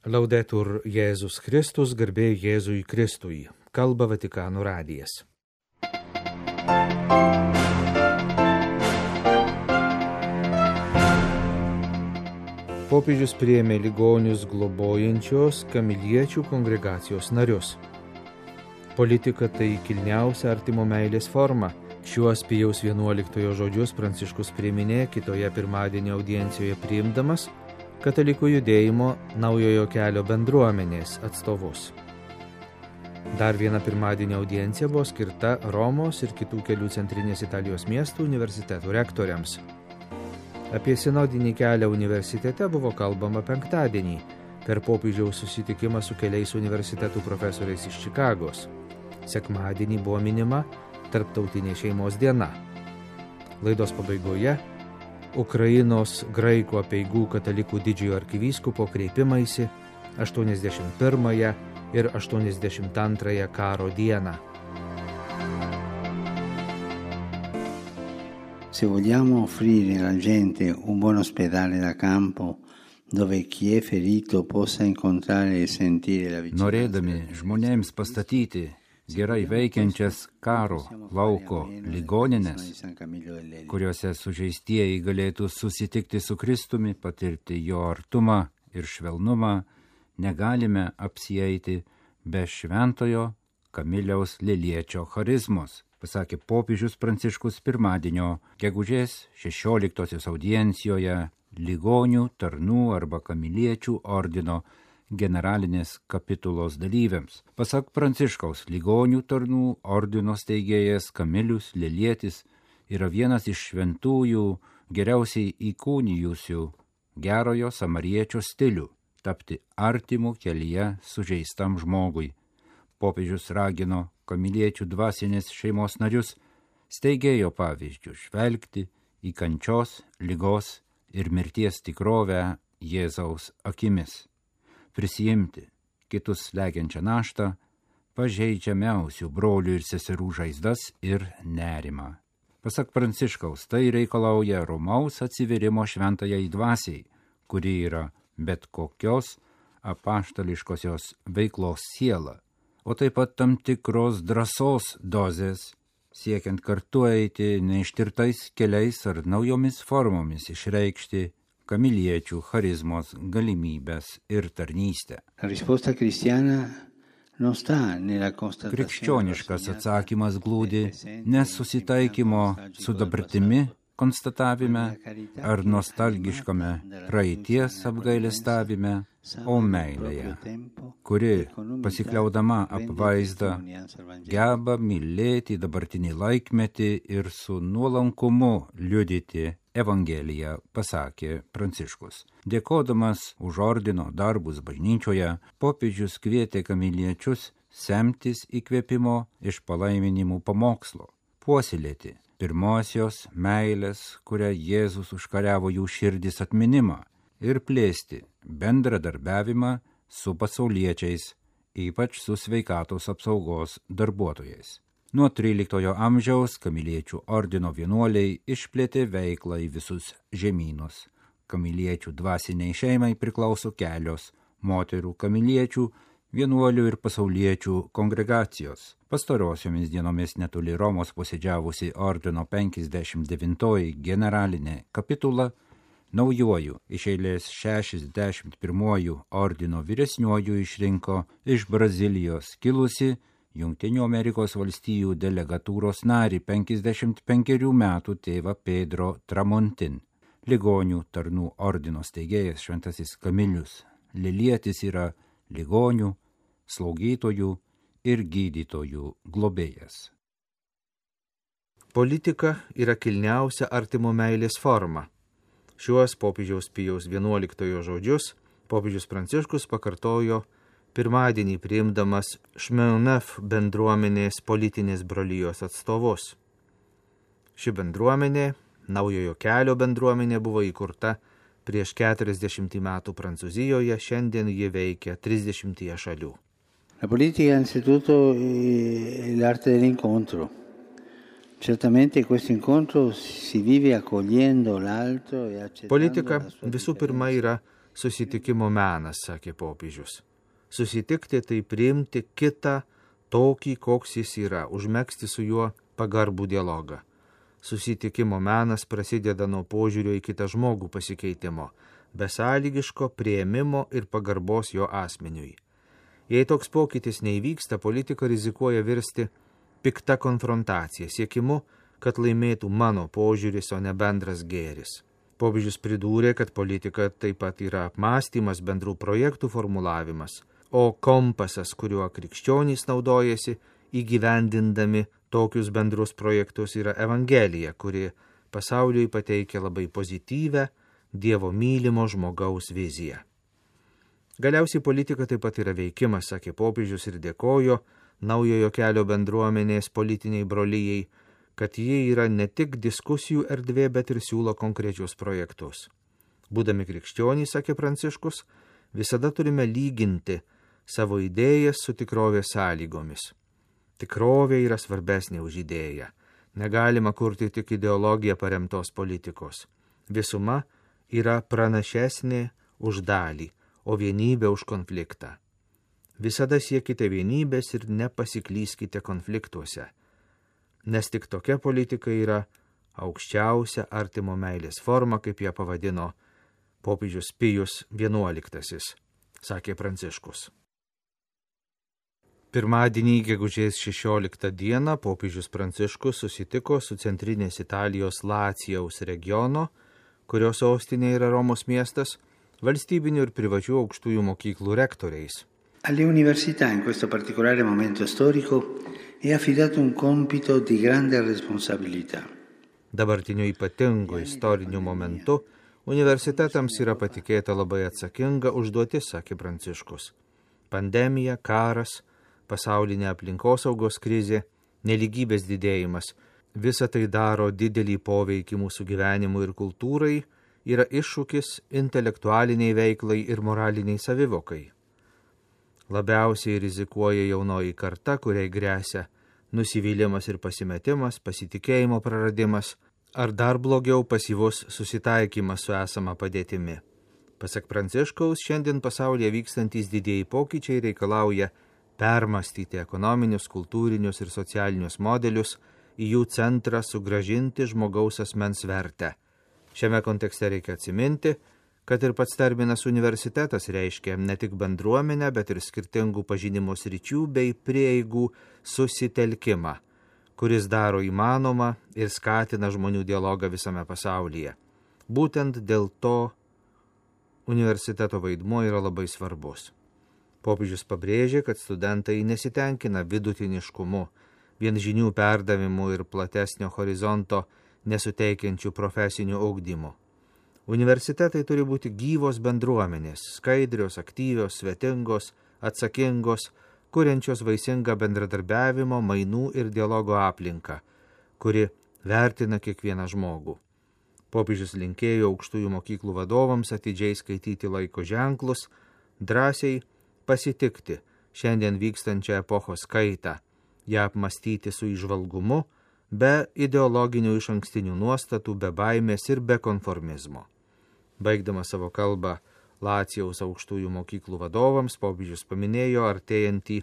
Laudetur Jėzus Kristus, garbė Jėzui Kristui. Kalba Vatikano radijas. Popiežius priėmė ligonius globojančios Kamiliečių kongregacijos narius. Politika tai kilniausia artimo meilės forma. Šiuos Pijaus XI žodžius Pranciškus priminė kitoje pirmadienio audiencijoje priimdamas Katalikų judėjimo Naujojo kelio bendruomenės atstovus. Dar viena pirmadienio audiencija buvo skirta Romos ir kitų kelių centrinės Italijos miestų universitetų rektoriams. Apie sinodinį kelią universitete buvo kalbama penktadienį per popiežiaus susitikimą su keliais universitetų profesoriais iš Čikagos. Sekmadienį buvo minima Tarptautinė šeimos diena. Laidos pabaigoje Ukrainos graikų apeigų katalikų didžiojo arkivyskupo kreipimaisi 81 ir 82 karo dieną. Se vogliamo offrire alla gente un buon ospedale da campo dove chi è ferito possa incontrare e sentire la vicinanza. Norėdami žmonėms pastatyti gerai veikiančias karo lauko ligoninės, kuriuose sužeistieji galėtų susitikti su Kristumi, patirti jo artumą ir švelnumą, negalime apsieiti be šventojo Kamiliaus Liliečio charizmos, pasakė popiežius Pranciškus pirmadienio gegužės 16 audiencijoje ligonių, tarnų arba Kamiliečių ordino generalinės kapitulos dalyviams. Pasak Pranciškaus, ligonių tarnų ordino steigėjas Kamilius Lilietis yra vienas iš šventųjų geriausiai įkūnijusių gerojo samariečio stilių tapti artimu kelyje sužeistam žmogui. Popiežius ragino Kamiliečių dvasinės šeimos narius steigėjo pavyzdžių žvelgti į kančios, ligos ir mirties tikrovę Jėzaus akimis. Prisijimti kitus slegiančią naštą, pažeidžiamiausių brolių ir seserų žaizdas ir nerimą. Pasak Pranciškaus, tai reikalauja romaus atsiverimo šventajai dvasiai, kuri yra bet kokios apaštališkosios veiklos siela, o taip pat tam tikros drąsos dozės, siekiant kartu eiti neištirtais keliais ar naujomis formomis išreikšti Kamiliečių charizmos galimybės ir tarnystę. Krikščioniškas atsakymas glūdi nesusitaikymo su dabartimi konstatavime ar nostalgiškame praeities apgailestavime, o meilėje, kuri, pasikliaudama apvaizdą, geba mylėti dabartinį laikmetį ir su nuolankumu liudyti Evangeliją, pasakė Pranciškus. Dėkodamas už ordino darbus bažnyčioje, popiežius kvietė Kamiliečius semtis įkvėpimo iš palaiminimų pamokslo, puoselėti pirmosios meilės, kurią Jėzus užkariavo jų širdis atminimą, ir plėsti bendradarbiavimą su pasauliečiais, ypač su sveikatos apsaugos darbuotojais. Nuo 13 amžiaus Kamiliečių ordino vienuoliai išplėtė veiklą į visus žemynus. Kamiliečių dvasiniai šeimai priklauso kelios moterų Kamiliečių, vienuolių ir pasauliečių kongregacijos. Pastarosiomis dienomis netoli Romos posėdžiavusi ordino 59 generalinė kapitula, naujuoju iš eilės 61 ordino vyresniuoju išrinko iš Brazilijos kilusi Jungtinių Amerikos valstijų delegatūros narį 55 metų tėvą Pedro Tramontin. Ligonių tarnų ordino steigėjas šventasis Kamilius Lilietis yra ligonių, slaugytojų ir gydytojų globėjas. Politika yra kilniausia artimo meilės forma. Šiuos popiežiaus Pijaus XI žodžius popiežius Pranciškus pakartojo pirmadienį priimdamas Šmeunef bendruomenės politinės brolijos atstovus. Ši bendruomenė, Naujojo kelio bendruomenė, buvo įkurta prieš 40 metų Prancūzijoje, šiandien ji veikia 30 šalių. La politica innanzitutto è l'arte dell'incontro. Certamente questo incontro si vive accogliendo l'altro e accettando. Politika visų pirma yra susitikimo menas, sakė popiežius. Susitikti tai priimti kitą tokį, koks jis yra, užmegzti su juo pagarbų dialogą. Susitikimo menas prasideda nuo požiūrio į kitą žmogų pasikeitimo, besąlygiško priėmimo ir pagarbos jo asmeniui. Jei toks pokytis neįvyksta, politika rizikuoja virsti pikta konfrontacija, siekimu, kad laimėtų mano požiūris, o ne bendras gėris. Popiežius pridūrė, kad politika taip pat yra apmąstymas, bendrų projektų formulavimas, o kompasas, kuriuo krikščionys naudojasi, įgyvendindami tokius bendrus projektus, yra Evangelija, kuri pasauliui pateikia labai pozityvę Dievo mylimo žmogaus viziją. Galiausiai politika taip pat yra veikimas, sakė popiežius ir dėkojo Naujojo kelio bendruomenės politiniai brolijai, kad jie yra ne tik diskusijų erdvė, bet ir siūlo konkrečius projektus. Būdami krikščionys, sakė Pranciškus, visada turime lyginti savo idėjas su tikrovės sąlygomis. Tikrovė yra svarbesnė už idėją. Negalima kurti tik ideologiją paremtos politikos. Visuma yra pranašesnė už dalį, o vienybė už konfliktą. Visada siekite vienybės ir nepasiklyskite konfliktuose, nes tik tokia politika yra aukščiausia artimo meilės forma, kaip ją pavadino popiežius Pijus XI, sakė Pranciškus. Pirmadienį, gegužės 16 dieną, popiežius Pranciškus susitiko su centrinės Italijos Lacijaus regiono, kurios sostinė yra Romos miestas, valstybinių ir privačių aukštųjų mokyklų rektoriais. Alle università in questo particolare momento storico è affidato un compito di grande responsabilità. Dabartiniu ypatingu istoriniu momentu universitetams yra patikėta labai atsakinga užduotis, sakė Pranciškus. Pandemija, karas, pasaulinė aplinkosaugos krizė, nelygybės didėjimas – visa tai daro didelį poveikį mūsų gyvenimui ir kultūrai, yra iššūkis intelektualiniai veiklai ir moraliniai savivokai. Labiausiai rizikuoja jaunoji karta, kuriai gresia nusivylimas ir pasimetimas, pasitikėjimo praradimas, ar dar blogiau pasyvus susitaikymas su esama padėtimi. Pasak Pranciškaus, šiandien pasaulyje vykstantys didieji pokyčiai reikalauja permastyti ekonominius, kultūrinius ir socialinius modelius, į jų centrą sugrąžinti žmogaus asmens vertę. Šiame kontekste reikia atsiminti, kad ir pats terminas universitetas reiškia ne tik bendruomenę, bet ir skirtingų pažinimo sričių bei prieigų susitelkimą, kuris daro įmanomą ir skatina žmonių dialogą visame pasaulyje. Būtent dėl to universiteto vaidmuo yra labai svarbus. Popiežius pabrėžė, kad studentai nesitenkina vidutiniškumu, vien žinių perdavimu ir platesnio horizonto nesuteikiančių profesinių ugdymų. Universitetai turi būti gyvos bendruomenės, skaidrios, aktyvios, svetingos, atsakingos, kuriančios vaisingą bendradarbiavimo, mainų ir dialogo aplinką, kuri vertina kiekvieną žmogų. Popiežius linkėjo aukštųjų mokyklų vadovams atidžiai skaityti laiko ženklus, drąsiai pasitikti šiandien vykstančią epochos kaitą, ją apmąstyti su įžvalgumu, be ideologinių išankstinių nuostatų, be baimės ir be konformizmo. Baigdamas savo kalbą Lacijaus aukštųjų mokyklų vadovams, popiežius paminėjo artėjantį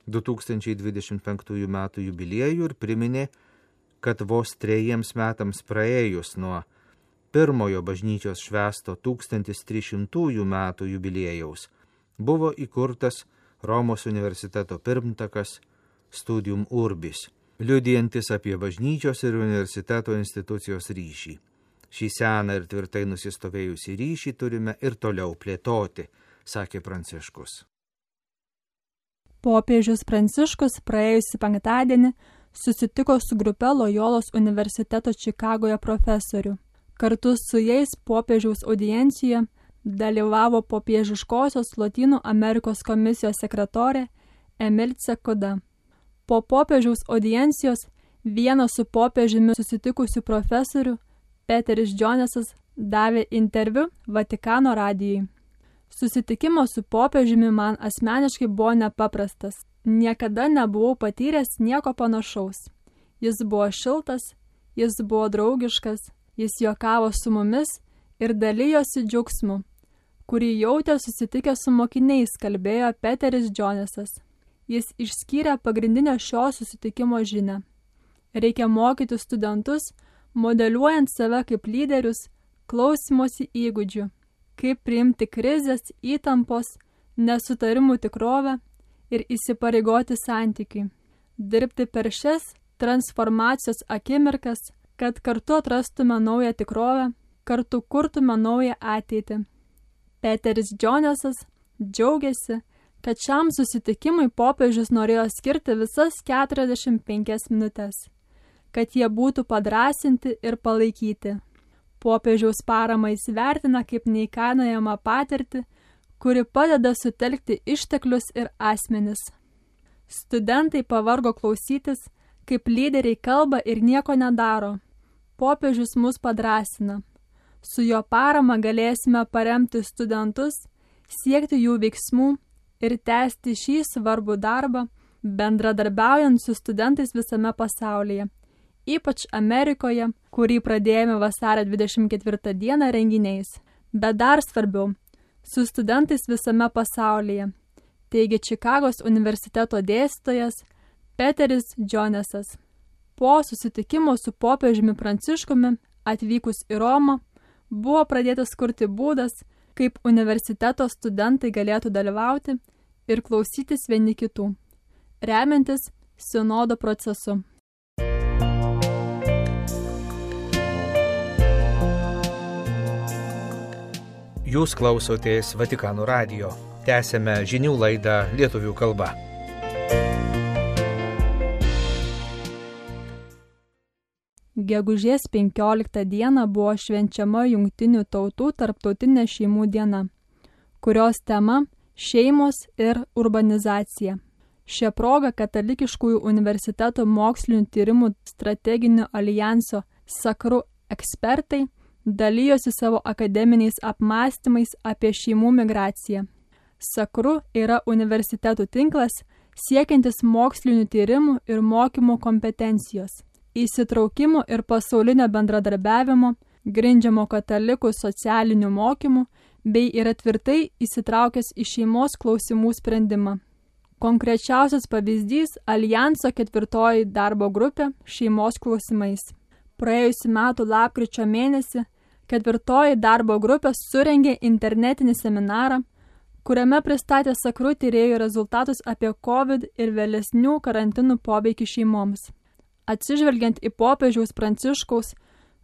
2025 metų jubiliejų ir priminė, kad vos 3 metams praėjus nuo pirmojo bažnyčios švęsto 1300 metų jubiliejaus buvo įkurtas Romos universiteto pirmtakas Studium Urbis, liudijantis apie bažnyčios ir universiteto institucijos ryšį. Šį seną ir tvirtai nusistovėjusį ryšį turime ir toliau plėtoti, sakė Pranciškus. Popiežius Pranciškus praėjusį penktadienį susitiko su grupe Lojolos universiteto Čikagoje profesorių. Kartu su jais popiežiaus audiencijoje dalyvavo popiežiškosios Lotynų Amerikos komisijos sekretorė Emilce Kuda. Po popiežiaus audiencijos vienas su popiežiumi susitikusių profesorių Peteris Džonesas davė interviu Vatikano radijui. Susitikimo su popiežiumi man asmeniškai buvo nepaprastas. Niekada nebuvau patyręs nieko panašaus. Jis buvo šiltas, jis buvo draugiškas, jis juokavo su mumis ir dalijosi džiaugsmu. kurį jautė susitikęs su mokiniais, kalbėjo Peteris Džonesas. Jis išskyrė pagrindinę šio susitikimo žinią. Reikia mokyti studentus, modeliuojant save kaip lyderius, klausymosi įgūdžių, kaip priimti krizės, įtampos, nesutarimų tikrovę ir įsipareigoti santykiui. Dirbti per šias transformacijos akimirkas, kad kartu atrastume naują tikrovę, kartu kurtume naują ateitį. Peteris Džonesas džiaugiasi, kad šiam susitikimui popiežius norėjo skirti visas 45 minutės, kad jie būtų padrasinti ir palaikyti. Popiežiaus paramą įsivertina kaip neįkainojamą patirtį, kuri padeda sutelkti išteklius ir asmenis. Studentai pavargo klausytis, kaip lyderiai kalba ir nieko nedaro. Popiežius mus padrasina. Su jo parama galėsime paremti studentus, siekti jų veiksmų ir tęsti šį svarbų darbą, bendradarbiaujant su studentais visame pasaulyje, ypač Amerikoje, kurį pradėjome vasario 24 dieną renginiais. Bet dar svarbiau, su studentais visame pasaulyje, teigia Čikagos universiteto dėstytojas Peteris Džonesas. Po susitikimo su popiežiumi Pranciškumi, atvykus į Romą, buvo pradėtas kurti būdas, kaip universiteto studentai galėtų dalyvauti ir klausytis vieni kitų, remiantis sinodo procesu. Jūs klausotės Vatikano radijo. Tęsėme žinių laidą lietuvių kalba. Gegužės 15 dieną buvo švenčiama Jungtinių tautų tarptautinė šeimų diena, kurios tema – šeimos ir urbanizacija. Šia proga Katalikiškųjų universitetų mokslinių tyrimų strateginio alijanso Sakru ekspertai dalijosi savo akademiniais apmąstymais apie šeimų migraciją. Sakru yra universitetų tinklas siekiantis mokslinių tyrimų ir mokymo kompetencijos, įsitraukimo ir pasaulinio bendradarbiavimo, grindžiamo katalikų socialinių mokymų bei yra tvirtai įsitraukęs į šeimos klausimų sprendimą. Konkrečiausias pavyzdys – Alijanso 4 darbo grupė šeimos klausimais. Praėjusiu metu lapkričio mėnesį 4 darbo grupė surengė internetinį seminarą, kuriame pristatė Sakru tyrėjų rezultatus apie COVID ir vėlesnių karantinų poveikį šeimoms. Atsižvelgiant į popiežiaus Pranciškaus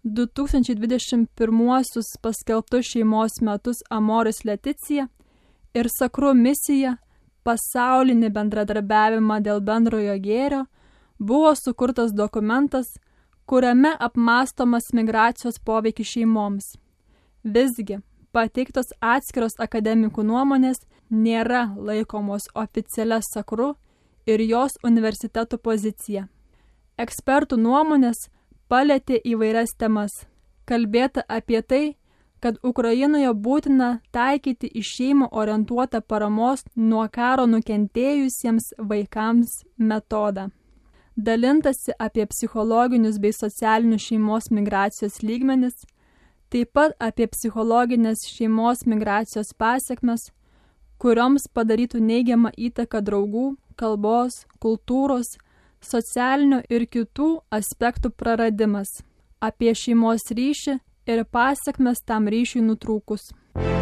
2021 paskelbtus šeimos metus Amoris Leticija ir Sakru misiją pasaulinį bendradarbiavimą dėl bendrojo gėrio, buvo sukurtas dokumentas, kuriame apmąstomas migracijos poveikis šeimoms. Visgi, pateiktos atskiros akademikų nuomonės nėra laikomos oficialia Sakru ir jos universitetų pozicija. Ekspertų nuomonės palietė įvairias temas. Kalbėta apie tai, kad Ukrainoje būtina taikyti į šeimą orientuotą paramos nuo karo nukentėjusiems vaikams metodą. Dalintasi apie psichologinius bei socialinius šeimos migracijos lygmenis, taip pat apie psichologinės šeimos migracijos pasekmes, kurioms padarytų neigiamą įtaką draugų, kalbos, kultūros, socialinių ir kitų aspektų praradimas, apie šeimos ryšį ir pasekmes tam ryšiui nutrūkus.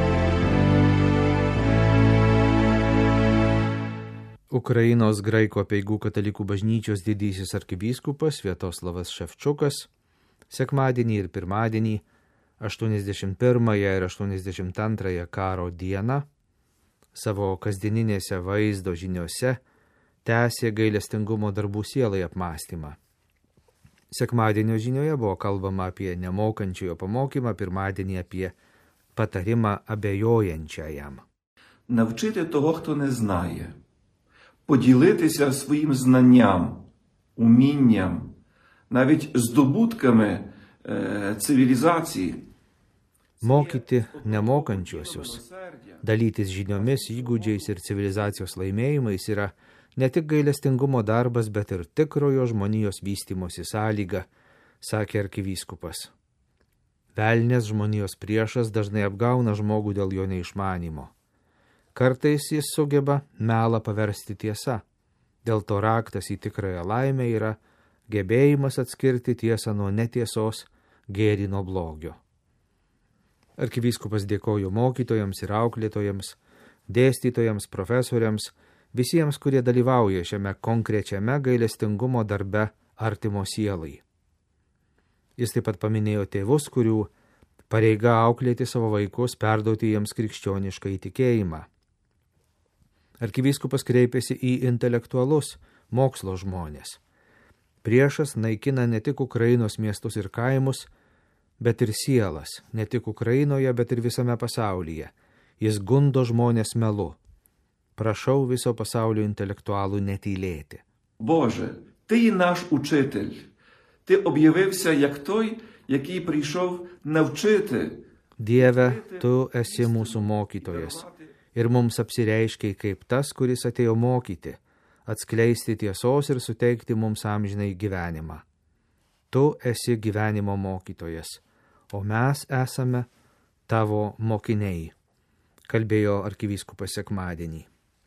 Ukrainos graikų apeigų katalikų bažnyčios didysis arkivyskupas Sviatoslavas Ševčukas sekmadienį ir pirmadienį 81 ir 82 karo dieną savo kasdieninėse vaizdo žiniose tęsė gailestingumo darbų sielai apmąstymą. Sekmadienio žinioje buvo kalbama apie nemokančiojo pamokymą, pirmadienį apie patarimą abejojančiajam. Навчити того, хто не знає, поділитися своїм знанням, умінням, навіть здобутками цивілізації. Mokyti nemokančiuosius, dalytis žiniomis, įgūdžiais ir civilizacijos laimėjimais yra ne tik gailestingumo darbas, bet ir tikrojo žmonijos vystymosi sąlyga, sakė arkivyskupas. Velnės žmonijos priešas dažnai apgauna žmogų dėl jo neišmanymo. Kartais jis sugeba melą paversti tiesa. Dėl to raktas į tikrąją laimę yra gebėjimas atskirti tiesą nuo netiesos, gėrį nuo blogio. Arkivyskupas dėkojo mokytojams ir auklėtojams, dėstytojams, profesoriams, visiems, kurie dalyvauja šiame konkrečiame gailestingumo darbe artimo sielai. Jis taip pat paminėjo tėvus, kurių pareiga auklėti savo vaikus, perduoti jiems krikščionišką įtikėjimą. Arkivyskupas kreipėsi į intelektualus, mokslo žmonės. Priešas naikina ne tik Ukrainos miestus ir kaimus, bet ir sielas, ne tik Ukrainoje, bet ir visame pasaulyje. Jis gundo žmonės melu. Prašau viso pasaulio intelektualų netylėti. Боже, Ти є наш учитель. Ти об'явився як той, який прийшов навчити. Dieve, tu esi mūsų mokytojas ir mums apsireiškiai kaip tas, kuris atėjo mokyti, atskleisti tiesos ir suteikti mums amžinai gyvenimą. Tu esi gyvenimo mokytojas, o mes esame tavo mokiniai, kalbėjo arkivyskupas sekmadienį.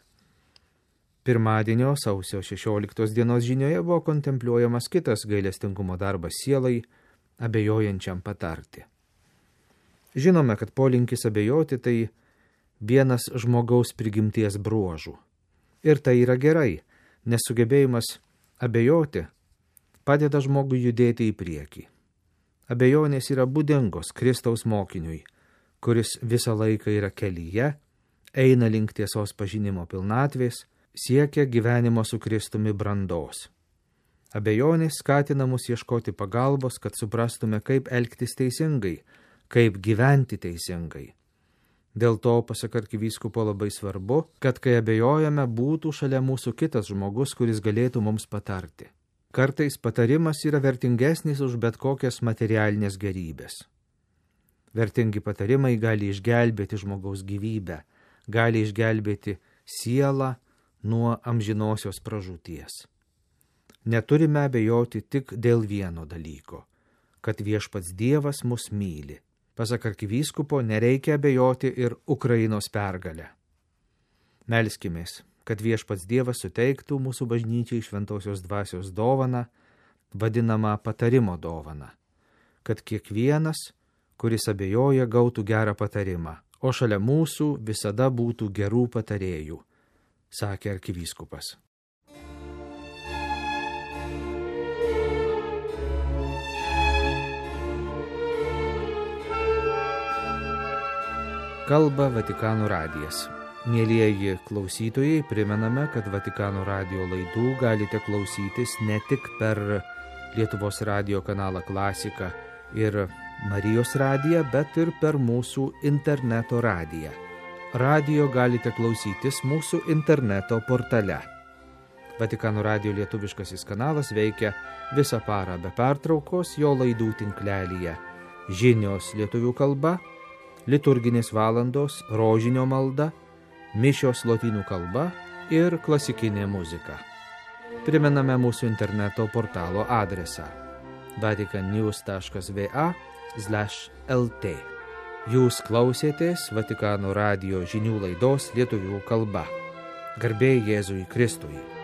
Pirmadienio sausio 16 dienos žinioje buvo kontempliuojamas kitas gailestingumo darbas sielai, abejojančiam patarti. Žinome, kad polinkis abejoti tai vienas žmogaus prigimties bruožų. Ir tai yra gerai, nes sugebėjimas abejoti padeda žmogui judėti į priekį. Abejonės yra būdingos Kristaus mokiniui, kuris visą laiką yra kelyje, eina link tiesos pažinimo pilnatvės, siekia gyvenimo su Kristumi brandos. Abejonės skatina mus ieškoti pagalbos, kad suprastume, kaip elgtis teisingai, kaip gyventi teisingai. Dėl to, pasak arkivyskupo, labai svarbu, kad kai abejojame, būtų šalia mūsų kitas žmogus, kuris galėtų mums patarti. Kartais patarimas yra vertingesnis už bet kokias materialinės gerybės. Vertingi patarimai gali išgelbėti žmogaus gyvybę, gali išgelbėti sielą nuo amžinosios pražūties. Neturime abejoti tik dėl vieno dalyko, kad viešpats Dievas mus myli. Pasak arkivyskupo, nereikia abejoti ir Ukrainos pergalę. Melskimės, kad viešpats Dievas suteiktų mūsų bažnyčiai šventosios dvasios dovaną, vadinamą patarimo dovaną, kad kiekvienas, kuris abejoja, gautų gerą patarimą, o šalia mūsų visada būtų gerų patarėjų, sakė arkivyskupas. Kalba Vatikano radijas. Mielieji klausytojai, primename, kad Vatikano radijo laidų galite klausytis ne tik per Lietuvos radijo kanalą Klasika ir Marijos radiją, bet ir per mūsų interneto radiją. Radijo galite klausytis mūsų interneto portale. Vatikano radijo lietuviškasis kanalas veikia visą parą be pertraukos jo laidų tinklelyje. Žinios lietuvių kalba, liturginės valandos, rožinio malda, mišios lotynų kalba ir klasikinė muzika. Primename mūsų interneto portalo adresą vaticannews.va/lt. Jūs klausėtės Vatikano radijo žinių laidos lietuvių kalba. Garbė Jėzui Kristui.